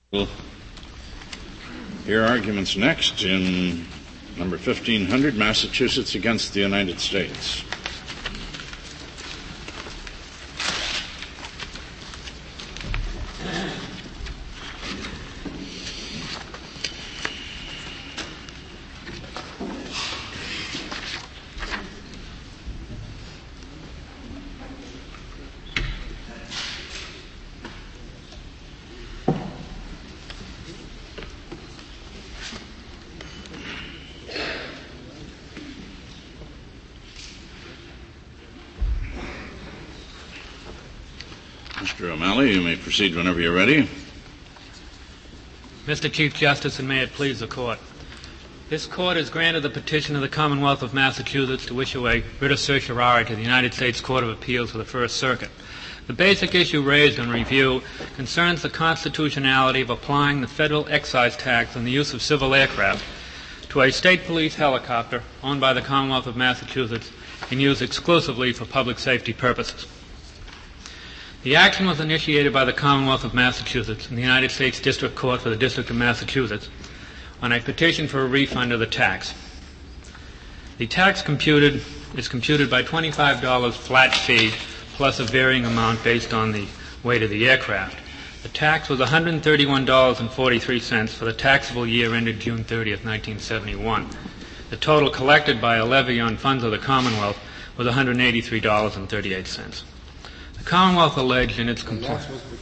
We'll hear arguments next in number 1500, Massachusetts against the United States. Mr. O'Malley, you may proceed whenever you're ready. Mr. Chief Justice, and may it please the Court. This Court has granted the petition of the Commonwealth of Massachusetts to issue a writ of certiorari to the United States Court of Appeals for the First Circuit. The basic issue raised in review concerns the constitutionality of applying the federal excise tax on the use of civil aircraft to a state police helicopter owned by the Commonwealth of Massachusetts and used exclusively for public safety purposes. The action was initiated by the Commonwealth of Massachusetts and the United States District Court for the District of Massachusetts on a petition for a refund of the tax. The tax is computed by $25 flat fee plus a varying amount based on the weight of the aircraft. The tax was $131.43 for the taxable year ended June 30th, 1971. The total collected by a levy on funds of the Commonwealth was $183.38. The Commonwealth alleged in its complaint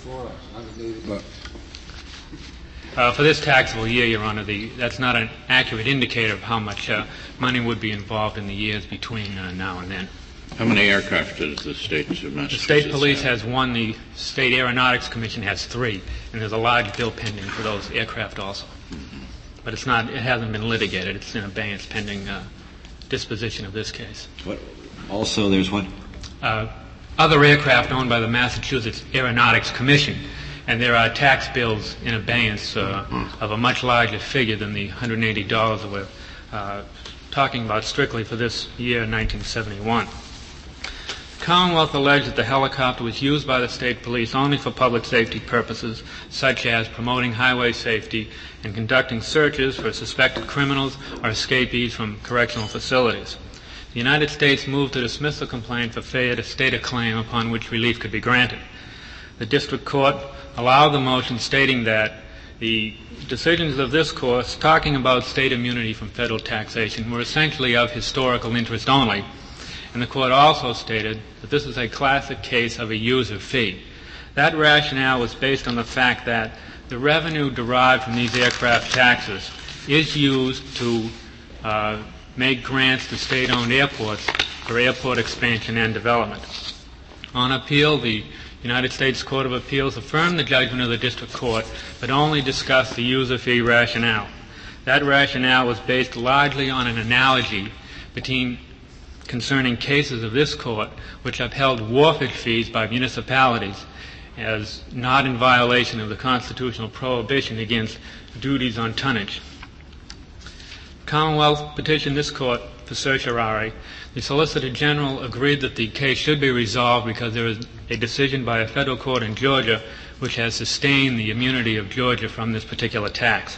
for this taxable year, Your Honor, that's not an accurate indicator of how much money would be involved in the years between now and then. How many aircraft does the state of Massachusetts The state police have? has one, the State Aeronautics Commission has three, and there's a large bill pending for those aircraft also. Mm-hmm. But it hasn't been litigated. It's in abeyance pending disposition of this case. What? Also, there's what? Other aircraft owned by the Massachusetts Aeronautics Commission, and there are tax bills in abeyance of a much larger figure than the $180 that we're talking about strictly for this year, 1971. The Commonwealth alleged that the helicopter was used by the state police only for public safety purposes, such as promoting highway safety and conducting searches for suspected criminals or escapees from correctional facilities. The United States moved to dismiss the complaint for failure to state a claim upon which relief could be granted. The District Court allowed the motion, stating that the decisions of this Court talking about state immunity from federal taxation were essentially of historical interest only, and the Court also stated that this is a classic case of a user fee. That rationale was based on the fact that the revenue derived from these aircraft taxes is used to make grants to state-owned airports for airport expansion and development. On appeal, the United States Court of Appeals affirmed the judgment of the District Court, but only discussed the user fee rationale. That rationale was based largely on an analogy concerning cases of this Court which upheld wharfage fees by municipalities as not in violation of the constitutional prohibition against duties on tonnage. Commonwealth petitioned this Court for certiorari. The Solicitor General agreed that the case should be resolved because there is a decision by a federal court in Georgia which has sustained the immunity of Georgia from this particular tax.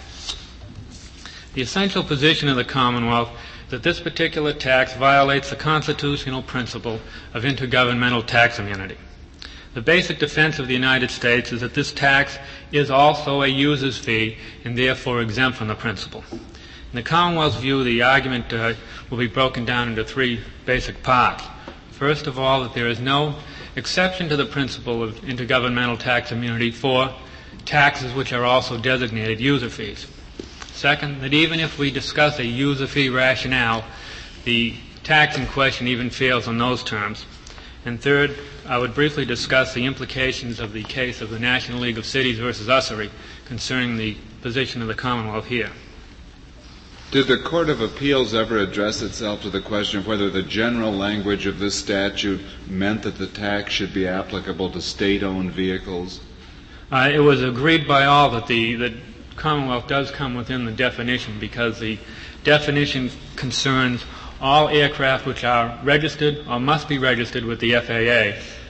The essential position of the Commonwealth is that this particular tax violates the constitutional principle of intergovernmental tax immunity. The basic defense of the United States is that this tax is also a user's fee and therefore exempt from the principle. In the Commonwealth's view, the argument will be broken down into three basic parts. First of all, that there is no exception to the principle of intergovernmental tax immunity for taxes which are also designated user fees. Second, that even if we discuss a user fee rationale, the tax in question even fails on those terms. And third, I would briefly discuss the implications of the case of the National League of Cities versus Ussery concerning the position of the Commonwealth here. Did the Court of Appeals ever address itself to the question of whether the general language of this statute meant that the tax should be applicable to state-owned vehicles? It was agreed by all that the Commonwealth does come within the definition because the definition concerns all aircraft which are registered or must be registered with the FAA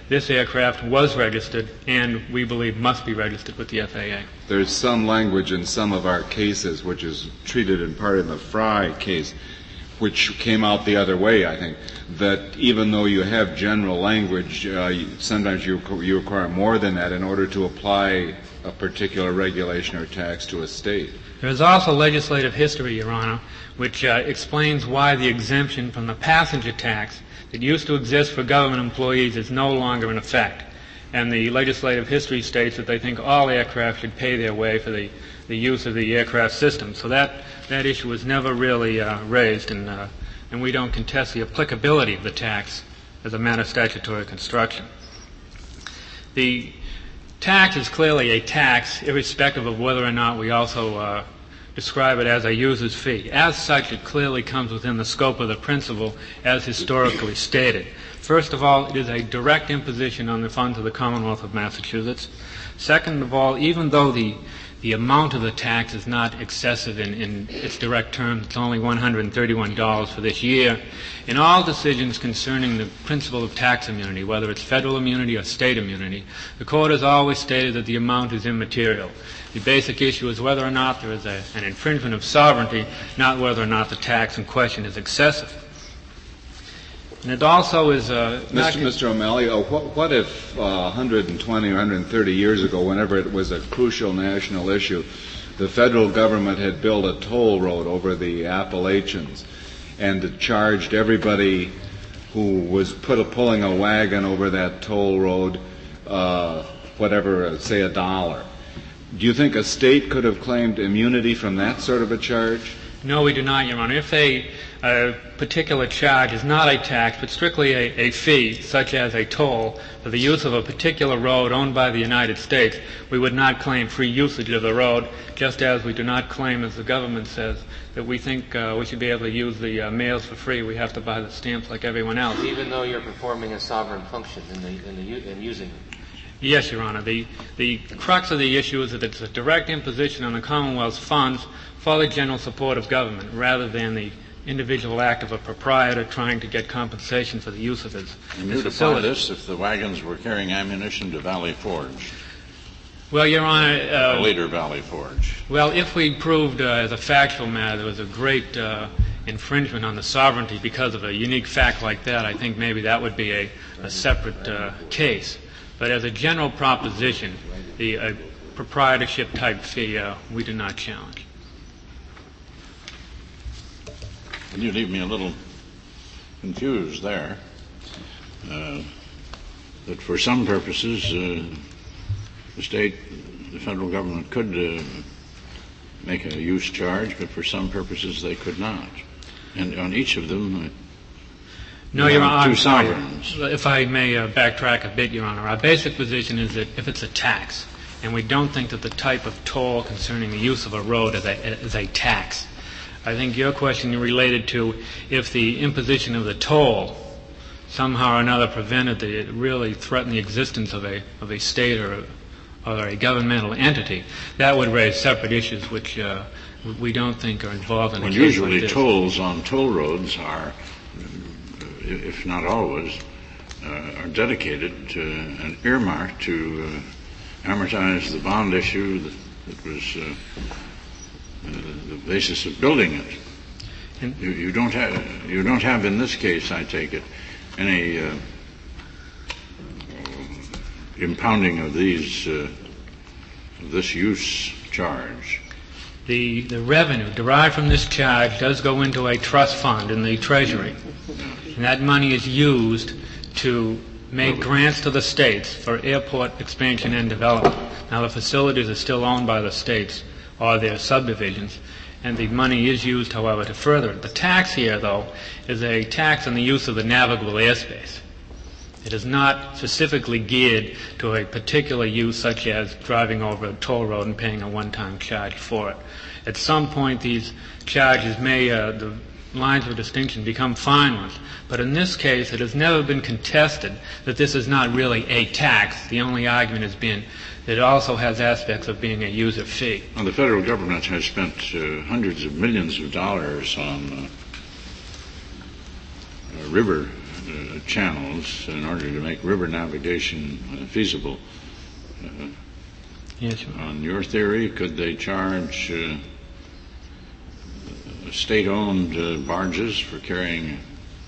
this aircraft was registered and we believe must be registered with the FAA. There's some language in some of our cases, which is treated in part in the Fry case, which came out the other way, I think, that even though you have general language, sometimes you require more than that in order to apply a particular regulation or tax to a state. There is also legislative history, Your Honor, which explains why the exemption from the passenger tax that used to exist for government employees is no longer in effect. And the legislative history states that they think all aircraft should pay their way for the use of the aircraft system. So that issue was never really raised, and we don't contest the applicability of the tax as a matter of statutory construction. The tax is clearly a tax, irrespective of whether or not we also describe it as a user's fee. As such, it clearly comes within the scope of the principle as historically stated. First of all, it is a direct imposition on the funds of the Commonwealth of Massachusetts. Second of all, even though the amount of the tax is not excessive in its direct terms, it's only $131 for this year, in all decisions concerning the principle of tax immunity, whether it's federal immunity or state immunity, the court has always stated that the amount is immaterial. The basic issue is whether or not there is an infringement of sovereignty, not whether or not the tax in question is excessive. And it also is... Mr. O'Malley, what if 120 or 130 years ago, whenever it was a crucial national issue, the federal government had built a toll road over the Appalachians and charged everybody who was pulling a wagon over that toll road, say $1. Do you think a state could have claimed immunity from that sort of a charge? No, we do not, Your Honor. If a particular charge is not a tax, but strictly a fee, such as a toll, for the use of a particular road owned by the United States, we would not claim free usage of the road, just as we do not claim, as the government says, that we think we should be able to use the mails for free. We have to buy the stamps like everyone else. Even though you're performing a sovereign function in using it? Yes, Your Honor. The crux of the issue is that it's a direct imposition on the Commonwealth's funds for the general support of government, rather than the individual act of a proprietor trying to get compensation for the use of his facility. This if the wagons were carrying ammunition to Valley Forge? Well, Your Honor... later Valley Forge. Well, if we proved as a factual matter there was a great infringement on the sovereignty because of a unique fact like that, I think maybe that would be a separate case. But as a general proposition, the proprietorship-type fee, we do not challenge. And you leave me a little confused there. That for some purposes, the federal government could make a use charge, but for some purposes they could not. And on each of them... No, Your Honor, two sovereigns. If I may backtrack a bit, Your Honor, our basic position is that if it's a tax, and we don't think that the type of toll concerning the use of a road is a tax, I think your question related to if the imposition of the toll somehow or another really threatened the existence of a state or a governmental entity, that would raise separate issues which we don't think are involved in a case like this. Usually tolls on toll roads are, if not always, are dedicated to an earmark to amortize the bond issue that was the basis of building it. And you don't have in this case, I take it, any impounding of this use charge. The revenue derived from this charge does go into a trust fund in the Treasury. And that money is used to make grants to the states for airport expansion and development. Now, the facilities are still owned by the states or their subdivisions, and the money is used, however, to further it. The tax here, though, is a tax on the use of the navigable airspace. It is not specifically geared to a particular use, such as driving over a toll road and paying a one-time charge for it. At some point, these charges may, the lines of distinction become fine ones. But in this case, it has never been contested that this is not really a tax. The only argument has been that it also has aspects of being a user fee. Well, the federal government has spent hundreds of millions of dollars on river channels in order to make river navigation feasible. Yes, Your Honor. On your theory, could they charge state-owned barges for carrying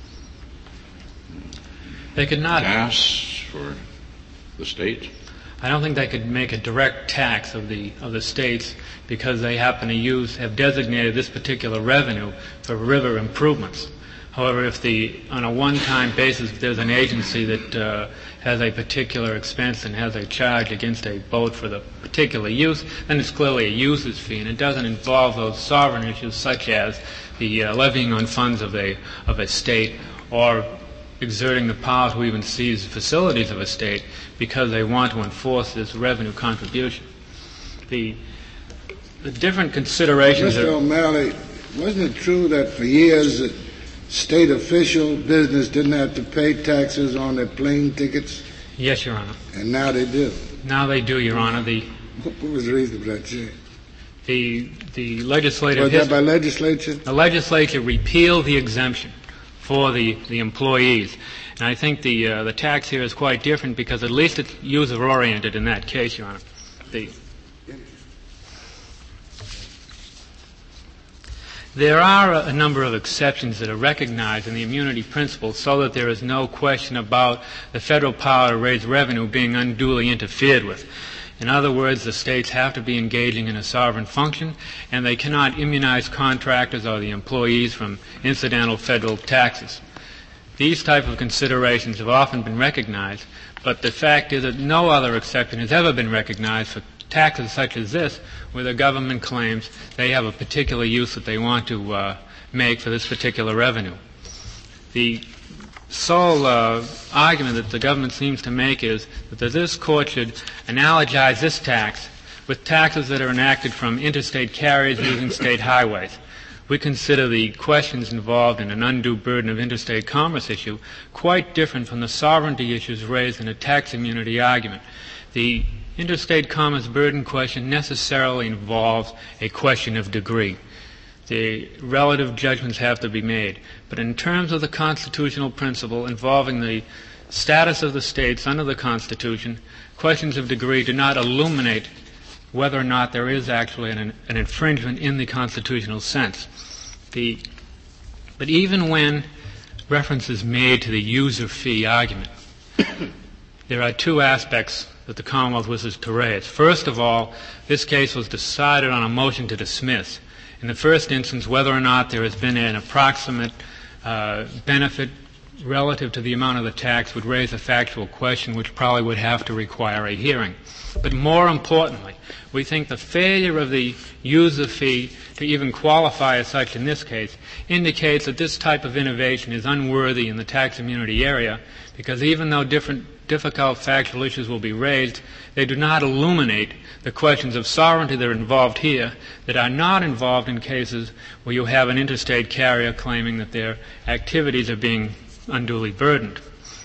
They could not. gas for the state? I don't think they could make a direct tax of the states because they happen to have designated this particular revenue for river improvements. However, if on a one-time basis, if there's an agency that has a particular expense and has a charge against a boat for the particular use, then it's clearly a user's fee, and it doesn't involve those sovereign issues such as the levying on funds of a state or exerting the power to even seize facilities of a state because they want to enforce this revenue contribution. The different considerations Mr. O'Malley, wasn't it true that for years that state official business didn't have to pay taxes on their plane tickets? Yes, Your Honor. And now they do. Now they do, Your Honor. What was the reason for that change? The legislative Was that by legislature? The legislature repealed the exemption for the employees. And I think the tax here is quite different because at least it's user-oriented in that case, Your Honor. There are a number of exceptions that are recognized in the immunity principle so that there is no question about the federal power to raise revenue being unduly interfered with. In other words, the states have to be engaging in a sovereign function, and they cannot immunize contractors or the employees from incidental federal taxes. These type of considerations have often been recognized, but the fact is that no other exception has ever been recognized for taxes such as this, where the government claims they have a particular use that they want to make for this particular revenue. The sole argument that the government seems to make is that this court should analogize this tax with taxes that are enacted from interstate carriers using state highways. We consider the questions involved in an undue burden of interstate commerce issue quite different from the sovereignty issues raised in a tax immunity argument. The interstate commerce burden question necessarily involves a question of degree. The relative judgments have to be made. But in terms of the constitutional principle involving the status of the states under the Constitution, questions of degree do not illuminate whether or not there is actually an infringement in the constitutional sense. But even when reference is made to the user fee argument, there are two aspects that the Commonwealth wishes to raise. First of all, this case was decided on a motion to dismiss. In the first instance, whether or not there has been an approximate benefit relative to the amount of the tax would raise a factual question which probably would have to require a hearing. But more importantly, we think the failure of the user fee to even qualify as such in this case indicates that this type of innovation is unworthy in the tax immunity area because even though difficult factual issues will be raised, they do not illuminate the questions of sovereignty that are involved here that are not involved in cases where you have an interstate carrier claiming that their activities are being unduly burdened.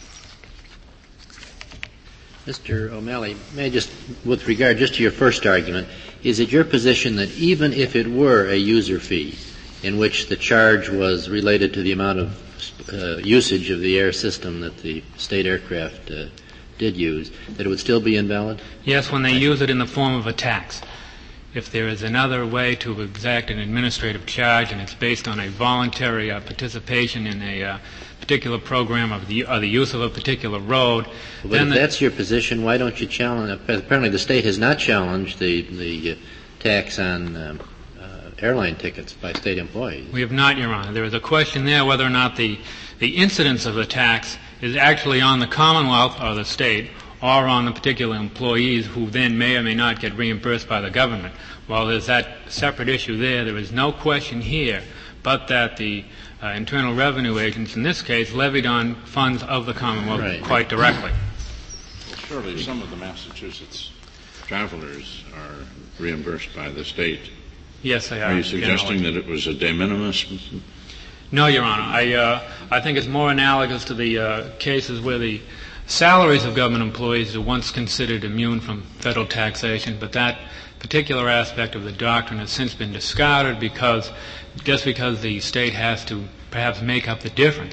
Mr. O'Malley, may I just, with regard just to your first argument, is it your position that even if it were a user fee in which the charge was related to the amount of usage of the air system that the state aircraft did use, that it would still be invalid? Yes, when they use it in the form of a tax. If there is another way to exact an administrative charge and it's based on a voluntary participation in a particular program or the use of a particular road, But then if that's your position, why don't you challenge? Apparently, the state has not challenged the tax on airline tickets by state employees. We have not, Your Honor. There is a question there whether or not the incidence of the tax is actually on the Commonwealth or the state or on the particular employees who then may or may not get reimbursed by the government. While there's that separate issue there is no question here but that the Internal Revenue agents, in this case, levied on funds of the Commonwealth quite directly. Well, surely some of the Massachusetts travelers are reimbursed by the state. Yes, they are. Are you suggesting that it was a de minimis? No, Your Honor. I think it's more analogous to the cases where the salaries of government employees are once considered immune from federal taxation, but that particular aspect of the doctrine has since been discarded because the state has to perhaps make up the difference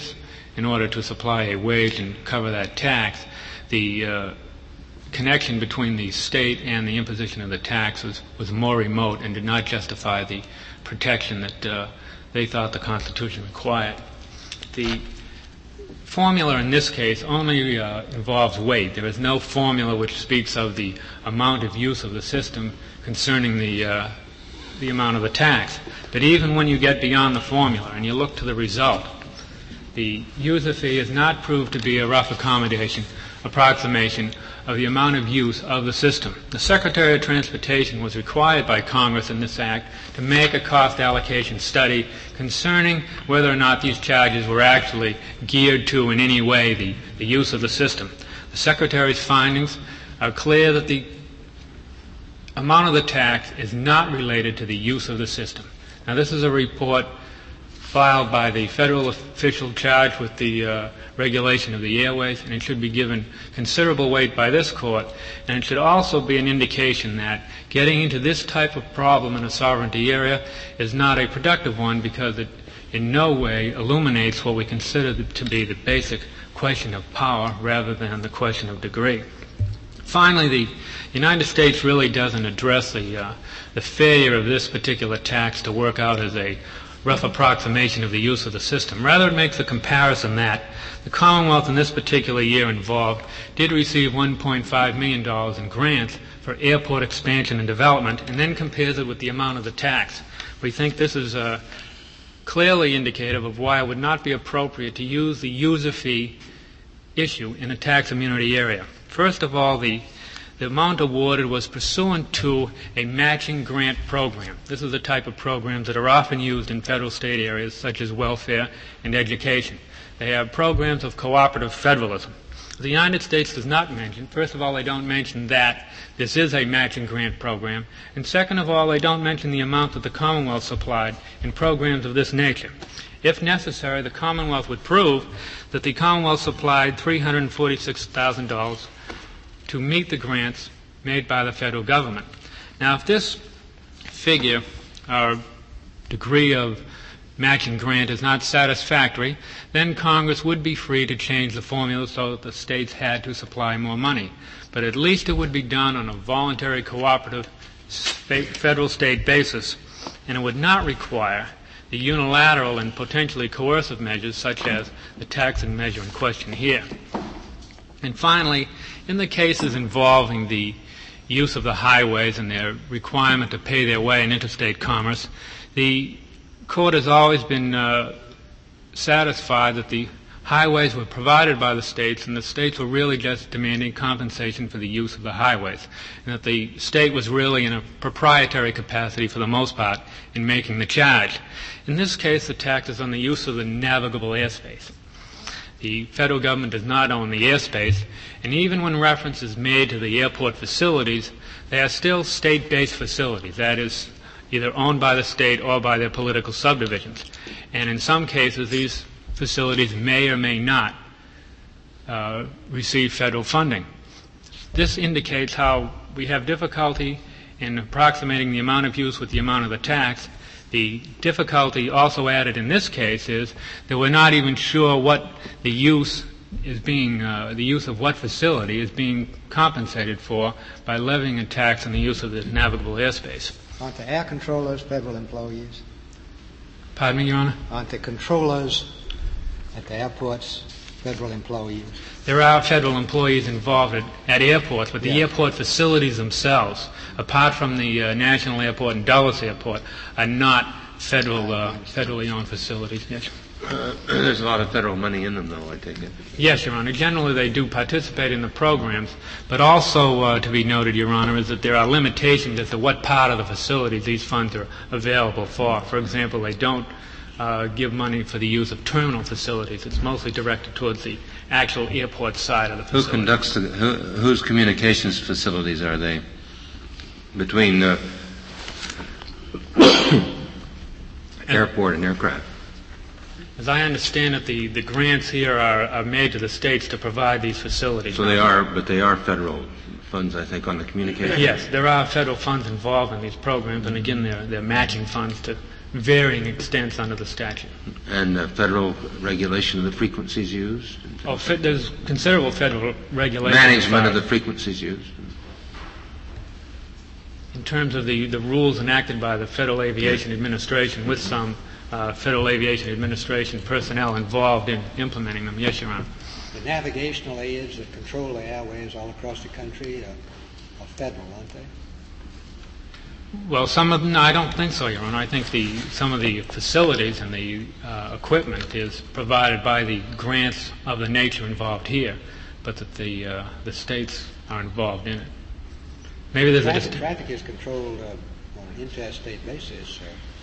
in order to supply a wage and cover that tax, the connection between the state and the imposition of the taxes was more remote and did not justify the protection that they thought the Constitution required. The formula in this case only involves weight. There is no formula which speaks of the amount of use of the system concerning the amount of the tax. But even when you get beyond the formula and you look to the result, the user fee is not proved to be a rough approximation of the amount of use of the system. The Secretary of Transportation was required by Congress in this act to make a cost allocation study concerning whether or not these charges were actually geared to in any way the use of the system. The Secretary's findings are clear that the amount of the tax is not related to the use of the system. Now, this is a report filed by the federal official charged with the regulation of the airways, and it should be given considerable weight by this court. And it should also be an indication that getting into this type of problem in a sovereignty area is not a productive one, because it in no way illuminates what we consider to be the basic question of power rather than the question of degree. Finally, the United States really doesn't address the failure of this particular tax to work out as a rough approximation of the use of the system. Rather, it makes a comparison that the Commonwealth in this particular year involved did receive $1.5 million in grants for airport expansion and development, and then compares it with the amount of the tax. We think this is clearly indicative of why it would not be appropriate to use the user fee issue in a tax immunity area. First of all, the amount awarded was pursuant to a matching grant program. This is the type of programs that are often used in federal state areas such as welfare and education. They have programs of cooperative federalism. The United States does not mention, first of all, they don't mention that this is a matching grant program, and second of all, they don't mention the amount that the Commonwealth supplied in programs of this nature. If necessary, the Commonwealth would prove that the Commonwealth supplied $346,000 to meet the grants made by the federal government. Now, if this figure or degree of matching grant is not satisfactory, then Congress would be free to change the formula so that the states had to supply more money. But at least it would be done on a voluntary, cooperative, federal-state basis, and it would not require the unilateral and potentially coercive measures such as the taxing measure in question here. And finally, in the cases involving the use of the highways and their requirement to pay their way in interstate commerce, the court has always been satisfied that the highways were provided by the states, and the states were really just demanding compensation for the use of the highways, and that the state was really in a proprietary capacity for the most part in making the charge. In this case, the tax is on the use of the navigable airspace. The federal government does not own the airspace, and even when reference is made to the airport facilities, they are still state-based facilities, that is, either owned by the state or by their political subdivisions. And in some cases, these facilities may or may not receive federal funding. This indicates how we have difficulty in approximating the amount of use with the amount of the tax. The difficulty also added in this case is that we're not even sure what the use is being, the use of what facility is being compensated for by levying a tax on the use of the navigable airspace. Aren't the air controllers federal employees? Pardon me, Your Honor? Aren't the controllers at the airports federal employees? There are federal employees involved at airports, but the airport facilities themselves, apart from the National Airport and Dulles Airport, are not federally owned facilities. Yes. There's a lot of federal money in them, though, I take it. Yes, Your Honor. Generally, they do participate in the programs, but also to be noted, Your Honor, is that there are limitations as to what part of the facilities these funds are available for. For example, they don't give money for the use of terminal facilities. It's mostly directed towards the actual airport side of the facility. Who conducts whose communications facilities are they between airport and aircraft? As I understand it, the grants here are made to the states to provide these facilities. So they are federal funds, I think, on the communication. Yes, there are federal funds involved in these programs, and again, they're matching funds to varying extents under the statute. And federal regulation of the frequencies used? There's considerable federal regulation. Management of the frequencies used? In terms of the rules enacted by the Federal Aviation Administration, with some Federal Aviation Administration personnel involved in implementing them. Yes, Your Honor. The navigational aids that control the airways all across the country are federal, aren't they? Well, some of them, I don't think so, Your Honor. I think some of the facilities and the equipment is provided by the grants of the nature involved here, but that the states are involved in it. Maybe there's traffic is controlled on an interstate basis.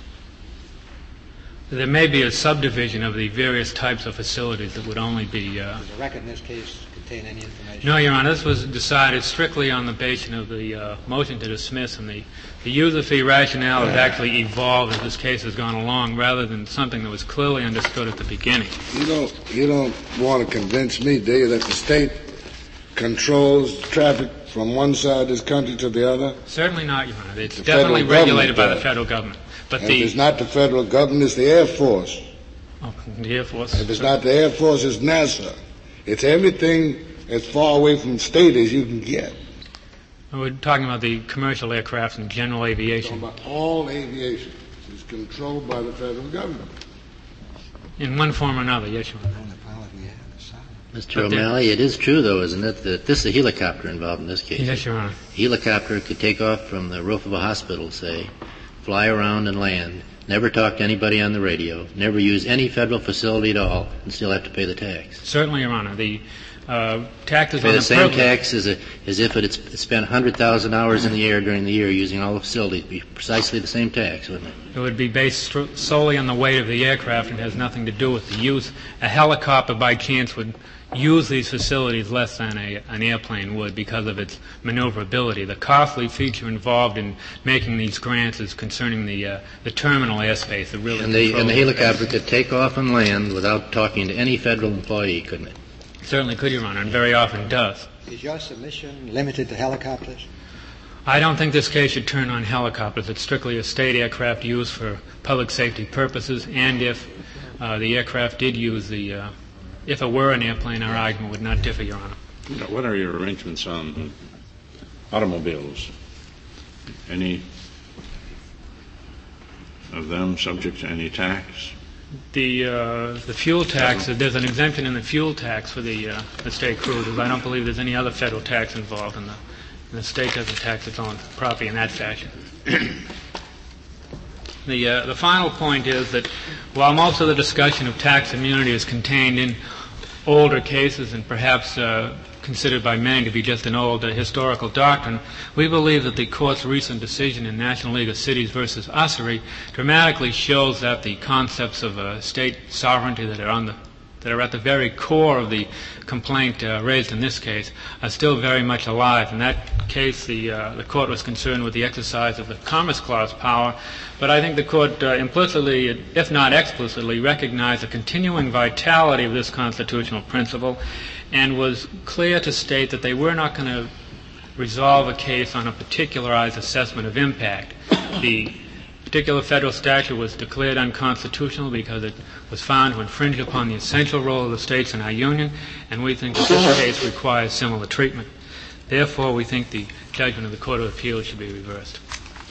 There may be a subdivision of the various types of facilities that would only be... Does the record in this case contain any information? No, Your Honor. This was decided strictly on the basis of the motion to dismiss, and the user fee rationale has actually evolved as this case has gone along, rather than something that was clearly understood at the beginning. You don't want to convince me, do you, that the state controls traffic from one side of this country to the other? Certainly not, Your Honor. It's definitely regulated by the federal government. But it's not the federal government, it's the Air Force. Oh, the Air Force. If it's not the Air Force, it's NASA. It's everything as far away from the state as you can get. We're talking about the commercial aircraft and general aviation. We're talking about all aviation is controlled by the federal government. In one form or another, yes, Your Honor. Mr. O'Malley, it is true, though, isn't it, that this is a helicopter involved in this case? Yes, Your Honor. A helicopter could take off from the roof of a hospital, say, fly around and land, never talk to anybody on the radio, never use any federal facility at all, and still have to pay the tax. Certainly, Your Honor. The taxes pay on the same tax as if it had spent 100,000 hours in the air during the year using all the facilities. It'd be precisely the same tax, wouldn't it? It would be based solely on the weight of the aircraft and has nothing to do with the use. A helicopter, by chance, would use these facilities less than an airplane would because of its maneuverability. The costly feature involved in making these grants is concerning the terminal airspace. And the helicopter could take off and land without talking to any federal employee, couldn't it? Certainly could, Your Honor, and very often does. Is your submission limited to helicopters? I don't think this case should turn on helicopters. It's strictly a state aircraft used for public safety purposes, and if the aircraft did use the... if it were an airplane, our argument would not differ, Your Honor. What are your arrangements on automobiles? Any of them subject to any tax? The fuel tax, there's an exemption in the fuel tax for the state cruisers. I don't believe there's any other federal tax involved, and the state doesn't tax its own property in that fashion. The final point is that while most of the discussion of tax immunity is contained in older cases and perhaps considered by many to be just an old historical doctrine, we believe that the Court's recent decision in National League of Cities versus Ussery dramatically shows that the concepts of state sovereignty that are at the very core of the complaint raised in this case are still very much alive. In that case, the Court was concerned with the exercise of the Commerce Clause power, but I think the Court implicitly, if not explicitly, recognized the continuing vitality of this constitutional principle and was clear to state that they were not going to resolve a case on a particularized assessment of impact. The particular federal statute was declared unconstitutional because it was found to infringe upon the essential role of the states in our union, and we think that this case requires similar treatment. Therefore, we think the judgment of the Court of Appeals should be reversed.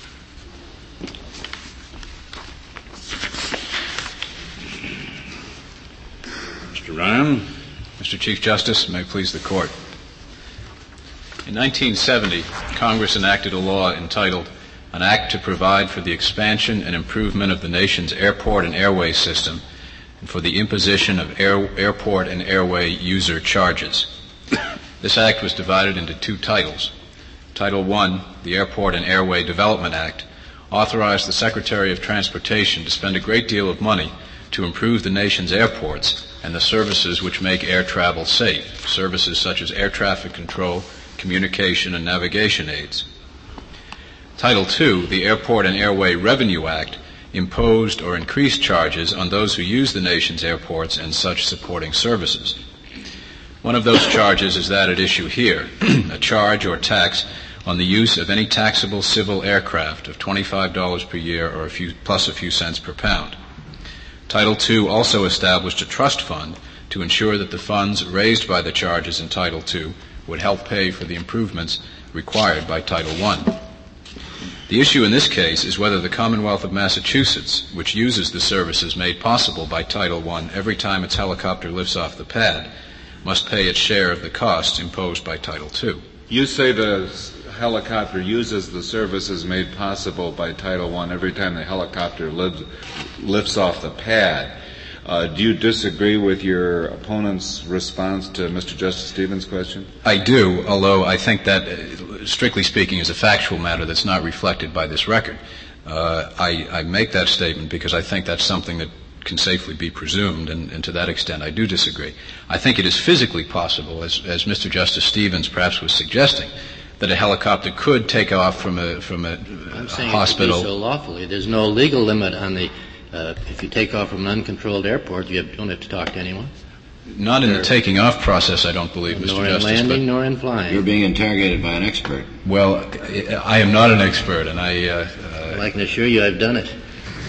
Mr. Ryan. Mr. Chief Justice, may it please the Court. In 1970, Congress enacted a law entitled An Act to Provide for the Expansion and Improvement of the Nation's Airport and Airway System and for the Imposition of Airport and Airway User Charges. This act was divided into two titles. Title I, the Airport and Airway Development Act, authorized the Secretary of Transportation to spend a great deal of money to improve the nation's airports and the services which make air travel safe, services such as air traffic control, communication, and navigation aids. Title II, the Airport and Airway Revenue Act, imposed or increased charges on those who use the nation's airports and such supporting services. One of those charges is that at issue here, a charge or tax on the use of any taxable civil aircraft of $25 per year or plus a few cents per pound. Title II also established a trust fund to ensure that the funds raised by the charges in Title II would help pay for the improvements required by Title I. The issue in this case is whether the Commonwealth of Massachusetts, which uses the services made possible by Title I every time its helicopter lifts off the pad, must pay its share of the costs imposed by Title II. You say the helicopter uses the services made possible by Title I every time the helicopter lifts off the pad. Do you disagree with your opponent's response to Mr. Justice Stevens' question? I do, although I think that, strictly speaking, is a factual matter that's not reflected by this record. I make that statement because I think that's something that can safely be presumed, and to that extent I do disagree. I think it is physically possible, as Mr. Justice Stevens perhaps was suggesting, that a helicopter could take off from a I'm saying hospital. It could be so lawfully. There's no legal limit on the if you take off from an uncontrolled airport, you don't have to talk to anyone. Not in the taking off process, I don't believe, Mr. Nor in Justice. landing, nor in flying. You're being interrogated by an expert. Well, I am not an expert, and well, I can assure you I've done it.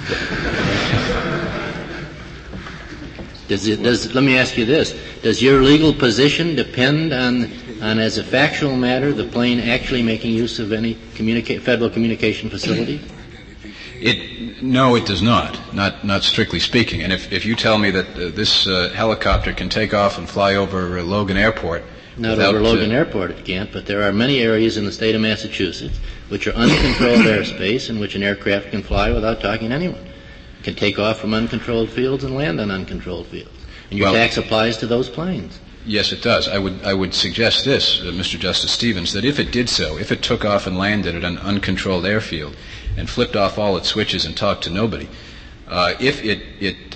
Let me ask you this. Does your legal position depend on, as a factual matter, the plane actually making use of any federal communication facility? No, it does not. Not strictly speaking. And if you tell me that this helicopter can take off and fly over Logan Airport, not over Logan Airport, it can't. But there are many areas in the state of Massachusetts which are uncontrolled airspace in which an aircraft can fly without talking to anyone. It can take off from uncontrolled fields and land on uncontrolled fields. And your tax applies to those planes. Yes, it does. I would suggest this, Mr. Justice Stevens, that if it did so, if it took off and landed at an uncontrolled airfield and flipped off all its switches and talked to nobody, if it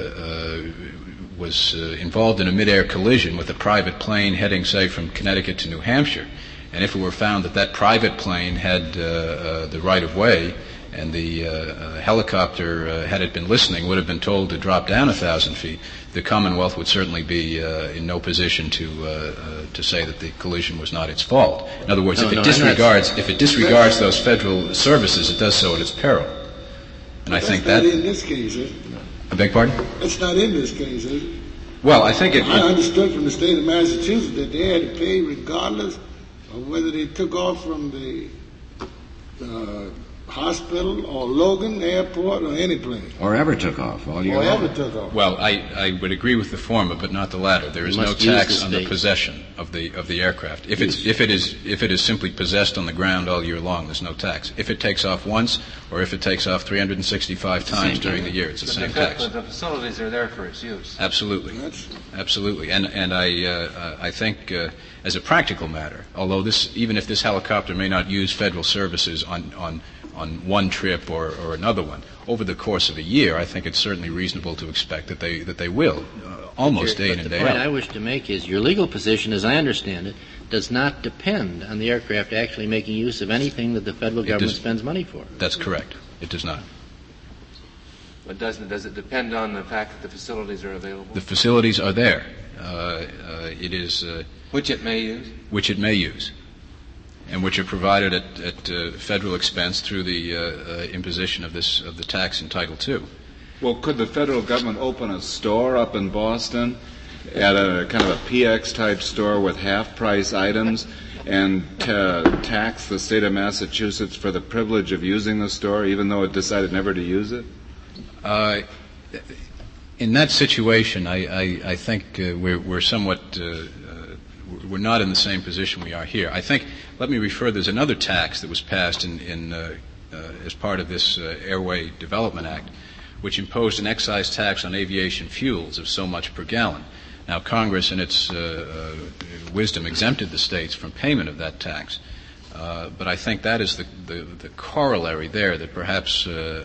was involved in a mid-air collision with a private plane heading, say, from Connecticut to New Hampshire, and if it were found that that private plane had the right-of-way and the helicopter, had it been listening, would have been told to drop down 1,000 feet, the Commonwealth would certainly be in no position to say that the collision was not its fault. In other words, if it disregards those federal services, it does so at its peril. And I think that. That's not in this case, is it? I beg pardon? That's not in this case, is it? Well, I think I understood from the state of Massachusetts that they had to pay regardless of whether they took off from the hospital or Logan Airport or any place. Or ever took off. Well, I would agree with the former, but not the latter. There is no tax on the possession of the aircraft. If it is simply possessed on the ground all year long, there's no tax. If it takes off once, or if it takes off 365 times during the year, it's the same tax. But the facilities are there for its use. Absolutely, absolutely. And I think as a practical matter, although even if this helicopter may not use federal services on one trip or another one, over the course of a year, I think it's certainly reasonable to expect that they will, almost day in and day out. The point I wish to make is your legal position, as I understand it, does not depend on the aircraft actually making use of anything that the federal government spends money for. That's correct. It does not. But does it depend on the fact that the facilities are available? The facilities are there. It is which it may use. Which it may use. And which are provided at federal expense through the imposition of the tax in Title II. Well, could the federal government open a store up in Boston at a kind of a PX-type store with half-price items and tax the state of Massachusetts for the privilege of using the store, even though it decided never to use it? In that situation, I think we're somewhat we're not in the same position we are here. I think, let me refer, there's another tax that was passed as part of this Airway Development Act, which imposed an excise tax on aviation fuels of so much per gallon. Now, Congress, in its wisdom, exempted the states from payment of that tax. But I think that is the corollary there that perhaps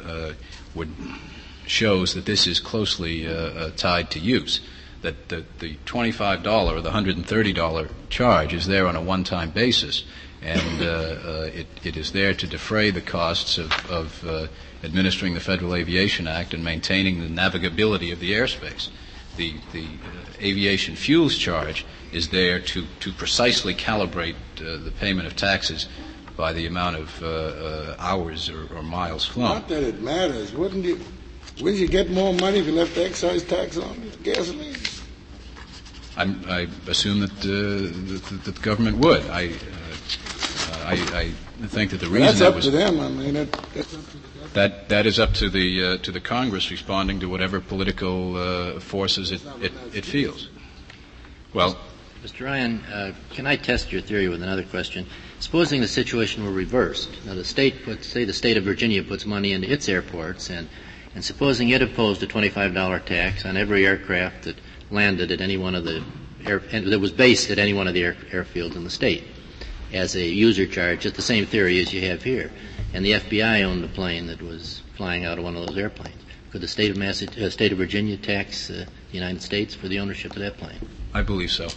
shows that this is closely tied to use. That the $25 or the $130 charge is there on a one-time basis, and it is there to defray the costs of administering the Federal Aviation Act and maintaining the navigability of the airspace. The aviation fuels charge is there to precisely calibrate the payment of taxes by the amount of hours or miles flown. Not that it matters. Wouldn't you get more money if you left the excise tax on gasoline? I assume that the government would. I think that the reason that's up to them. I mean, that's up to the government. That is up to the Congress responding to whatever political forces it feels. Well, Mr. Ryan, can I test your theory with another question? Supposing the situation were reversed. Now, the state of Virginia puts money into its airports, and supposing it imposed a $25 tax on every aircraft that landed at any one of the that was based at any one of the airfields in the state as a user charge, just the same theory as you have here. And the FBI owned a plane that was flying out of one of those airplanes. Could the state of Virginia tax the United States for the ownership of that plane? I believe so.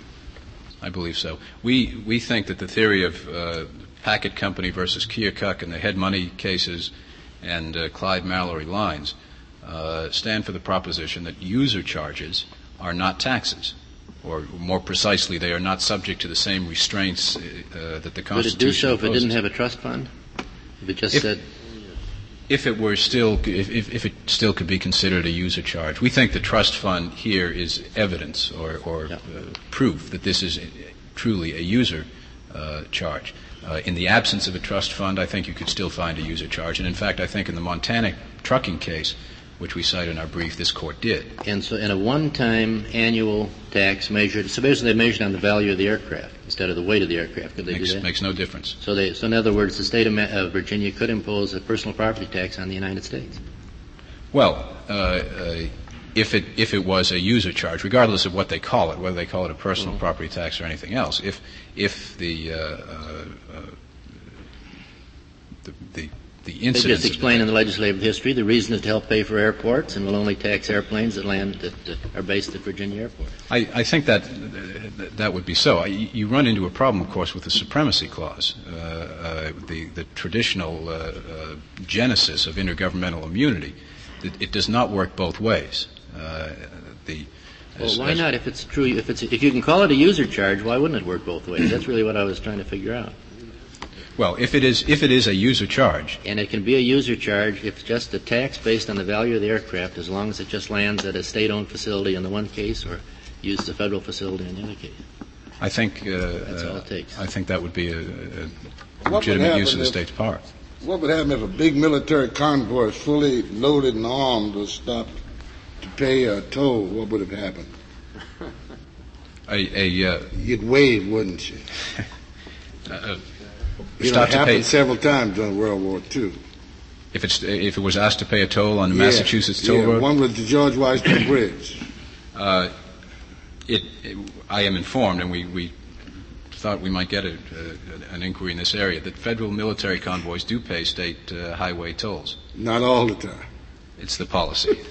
We think that the theory of Packet Company versus Keokuk and the head money cases and Clyde Mallory lines stand for the proposition that user charges are not taxes, or more precisely, they are not subject to the same restraints that the Constitution Would it do so if it imposes. didn't have a trust fund? If it just said... If it still could be considered a user charge. We think the trust fund here is evidence or proof that this is truly a user charge. In the absence of a trust fund, I think you could still find a user charge. And in fact, I think in the Montana trucking case, which we cite in our brief, this court did. And so in a one-time annual tax measured, so basically they measured on the value of the aircraft instead of the weight of the aircraft. Could they do that? Makes no difference. So in other words, the state of Virginia could impose a personal property tax on the United States. Well, if it was a user charge, regardless of what they call it, whether they call it a personal property tax or anything else, if the incidence... They just explain in the legislative history the reason is to help pay for airports and will only tax airplanes that land that are based at Virginia Airport. I think that would be so. You run into a problem, of course, with the supremacy clause, the traditional genesis of intergovernmental immunity. It does not work both ways. Why not? If it's true, if you can call it a user charge, why wouldn't it work both ways? That's really what I was trying to figure out. Well, if it is a user charge, and it can be a user charge if it's just a tax based on the value of the aircraft, as long as it just lands at a state-owned facility in the one case, or uses a federal facility in the other case. I think that's all it takes. I think that would be a legitimate use of the state's power. What would happen if a big military convoy, fully loaded and armed, was stopped to pay a toll? What would have happened? You'd wave, wouldn't you? It happened several times during World War II. If it was asked to pay a toll on the Massachusetts toll road, one was the George Washington Bridge. I am informed, and we thought we might get an inquiry in this area, that federal military convoys do pay state highway tolls. Not all the time. It's the policy.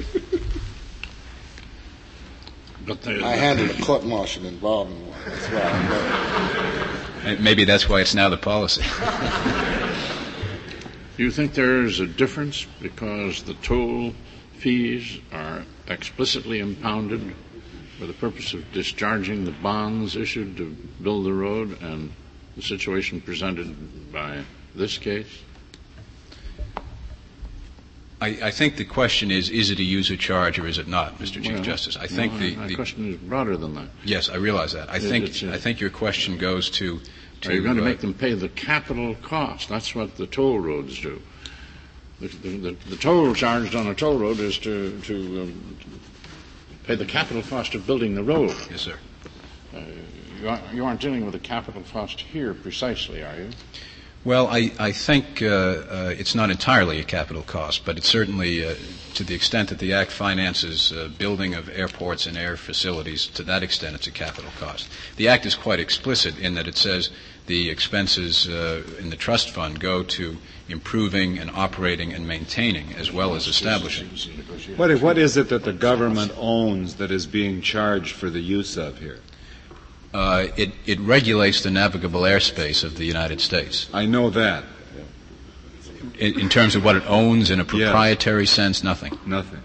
I handled a court-martial involving one. That's why I know. Maybe that's why it's now the policy. Do you think there's a difference because the toll fees are explicitly impounded for the purpose of discharging the bonds issued to build the road, and the situation presented by this case? I think the question is it a user charge or is it not, Mr. Chief Justice? I think the question is broader than that. Yes, I realize that. I think your question goes to are you going to make them pay the capital cost? That's what the toll roads do. The toll charged on a toll road is to pay the capital cost of building the road. Yes, sir. You aren't dealing with the capital cost here precisely, are you? Well, I think it's not entirely a capital cost, but it's certainly, to the extent that the Act finances building of airports and air facilities, to that extent it's a capital cost. The Act is quite explicit in that it says the expenses in the trust fund go to improving and operating and maintaining as well as establishing. What is it that the government owns that is being charged for the use of here? It regulates the navigable airspace of the United States. I know that. In terms of what it owns in a proprietary sense, nothing. Nothing.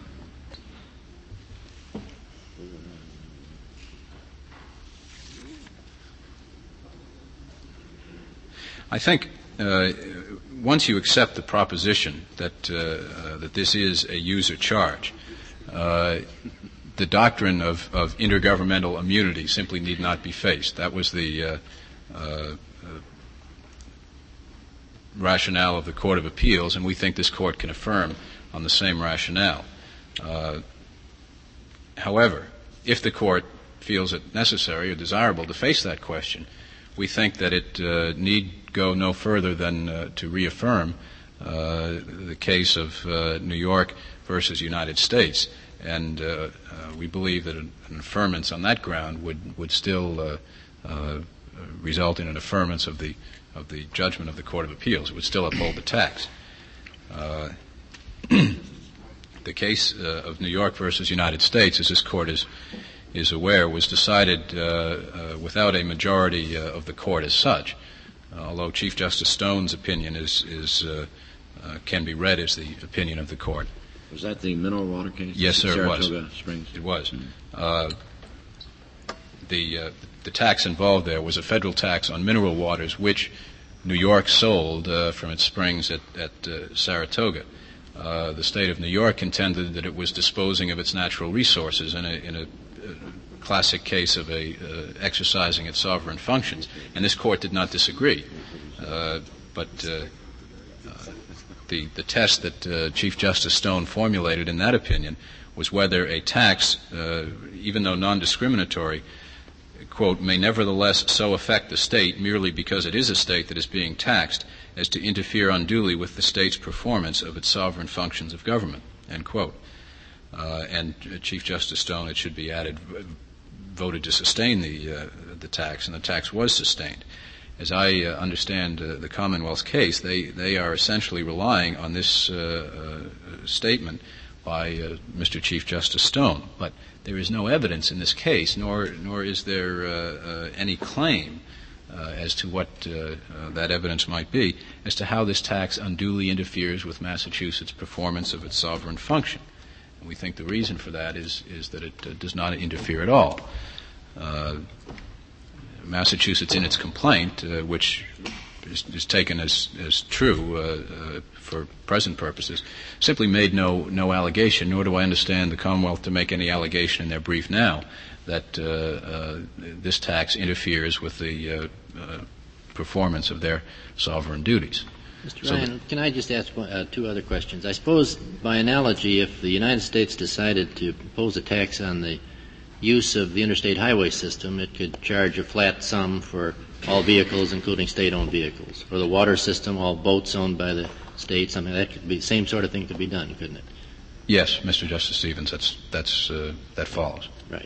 I think once you accept the proposition that this is a user charge, the doctrine of intergovernmental immunity simply need not be faced. That was the rationale of the Court of Appeals, and we think this Court can affirm on the same rationale. However, if the Court feels it necessary or desirable to face that question, we think that it need go no further than to reaffirm the case of New York versus United States. And we believe that an affirmance on that ground would still result in an affirmance of the judgment of the Court of Appeals. It would still uphold the tax. The case of New York versus United States, as this Court is aware, was decided without a majority of the Court as such, although Chief Justice Stone's opinion can be read as the opinion of the Court. Was that the mineral water case? Yes, sir, Saratoga it was. Springs? It was. The tax involved there was a federal tax on mineral waters, which New York sold from its springs at Saratoga. The state of New York contended that it was disposing of its natural resources in a classic case of exercising its sovereign functions, and this Court did not disagree. But the test that Chief Justice Stone formulated in that opinion was whether a tax, even though non-discriminatory, quote, may nevertheless so affect the state merely because it is a state that is being taxed as to interfere unduly with the state's performance of its sovereign functions of government, end quote. And Chief Justice Stone, it should be added, voted to sustain the tax, and the tax was sustained. As I understand the Commonwealth's case, they are essentially relying on this statement by Mr. Chief Justice Stone. But there is no evidence in this case, nor is there any claim as to what that evidence might be, as to how this tax unduly interferes with Massachusetts' performance of its sovereign function. And we think the reason for that is that it does not interfere at all. Massachusetts, in its complaint, which is taken as true for present purposes, simply made no allegation, nor do I understand the Commonwealth to make any allegation in their brief now that this tax interferes with the performance of their sovereign duties. Mr. Ryan, can I just ask two other questions? I suppose, by analogy, if the United States decided to impose a tax on the use of the interstate highway system, it could charge a flat sum for all vehicles, including state-owned vehicles. For the water system, all boats owned by the state, something that could be, same sort of thing could be done, couldn't it? Yes, Mr. Justice Stevens, that follows. Right.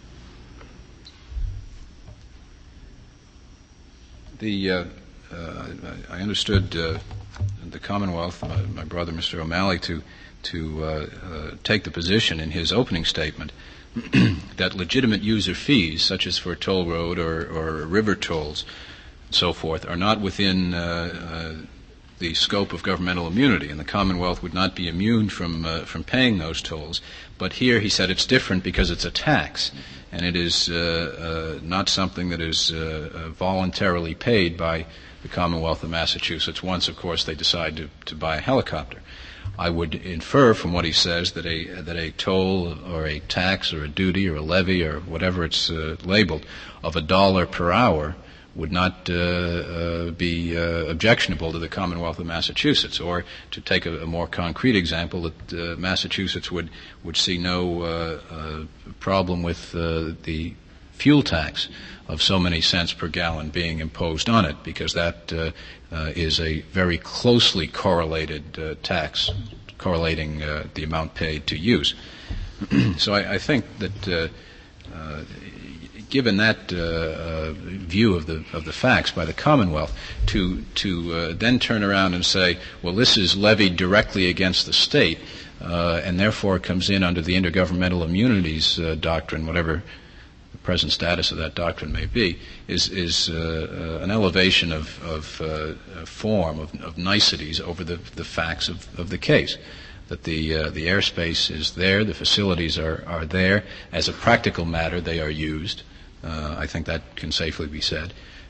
I understood the Commonwealth, my brother, Mr. O'Malley, to take the position in his opening statement that legitimate user fees, such as for a toll road or river tolls and so forth, are not within the scope of governmental immunity, and the Commonwealth would not be immune from paying those tolls. But here he said it's different because it's a tax, and it is not something that is voluntarily paid by the Commonwealth of Massachusetts once, of course, they decide to buy a helicopter. I would infer from what he says that a toll or a tax or a duty or a levy or whatever it's labeled of $1 per hour would not be objectionable to the Commonwealth of Massachusetts. Or to take a more concrete example, that Massachusetts would see no problem with the fuel tax of so many cents per gallon being imposed on it, because that is a very closely correlated tax, correlating the amount paid to use. So I think that given that view of the facts by the Commonwealth, to then turn around and say, well, this is levied directly against the state, and therefore comes in under the intergovernmental immunities doctrine, whatever the present status of that doctrine may be, is an elevation of form, of niceties over the facts of the case. That the airspace is there, the facilities are there. As a practical matter, they are used. I think that can safely be said.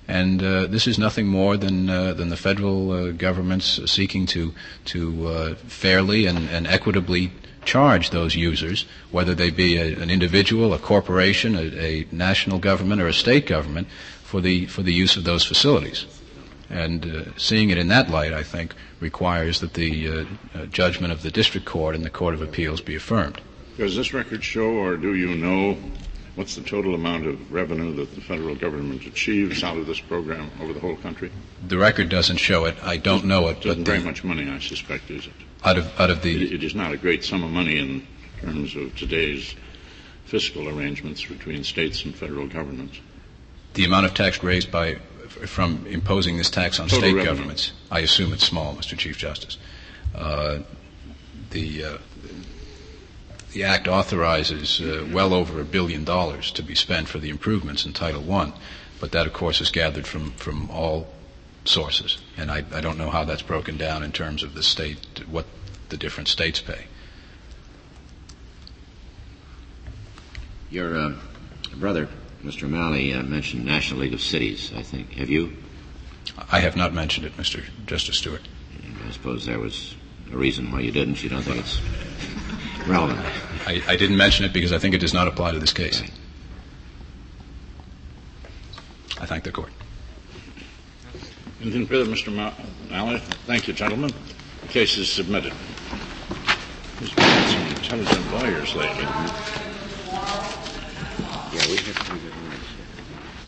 And this is nothing more than the federal government's seeking to fairly and equitably charge those users, whether they be an individual, a corporation, a national government, or a state government, for the use of those facilities. And seeing it in that light, I think, requires that the judgment of the district court and the Court of Appeals be affirmed. Does this record show, or do you know, what's the total amount of revenue that the federal government achieves out of this program over the whole country? The record doesn't show it. I don't know it. It isn't very much money, I suspect, is it? Out of the... It is not a great sum of money in terms of today's fiscal arrangements between states and federal governments. The amount of tax raised from imposing this tax on state governments, I assume it's small, Mr. Chief Justice. The Act authorizes well over $1 billion to be spent for the improvements in Title I, but that, of course, is gathered from all sources, and I don't know how that's broken down in terms of the state, what the different states pay. Your brother, Mr. O'Malley, mentioned National League of Cities, I think. Have you? I have not mentioned it, Mr. Justice Stewart. I suppose there was a reason why you didn't. You don't think it's relevant. I didn't mention it because I think it does not apply to this case. Right. I thank the Court. Anything further, Mr. Malley? Thank you, gentlemen. The case is submitted. There's been some intelligent lawyers lately. Yeah, we have pretty good lawyers.